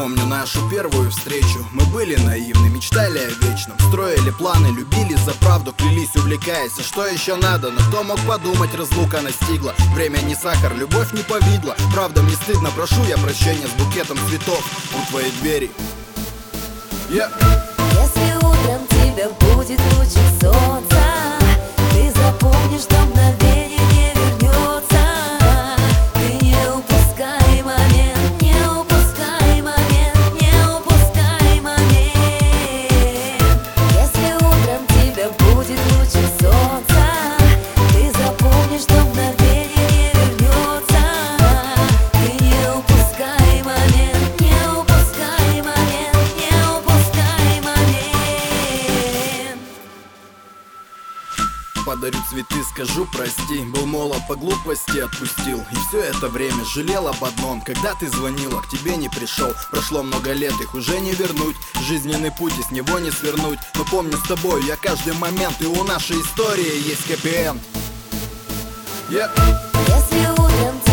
Помню нашу первую встречу. Мы были наивны, мечтали о вечном, строили планы, любили за правду, клялись, увлекаясь. А что еще надо? Но кто мог подумать, разлука настигла. Время не сахар, любовь не повидла. Правда, мне стыдно, прошу я прощения с букетом цветов у твоей двери. Если утром тебя будет лучик солнца, ты запомнишь, что мгновение не вернется. Ты не упускай момент, не упускай момент, не упускай момент. Если утром тебя будет лучик солнца, ты запомнишь, что мгновение не вернется. Ты не упускай момент, не упускай момент, не упускай момент. Подарю цветы, скажу прости. Был молод, по глупости отпустил. И все это время жалел об одном. Когда ты звонила, к тебе не пришел. Прошло много лет, их уже не вернуть. Жизненный путь, и с него не свернуть. Но помню с тобой я каждый момент. И у нашей истории есть хэппи-энд. Если утром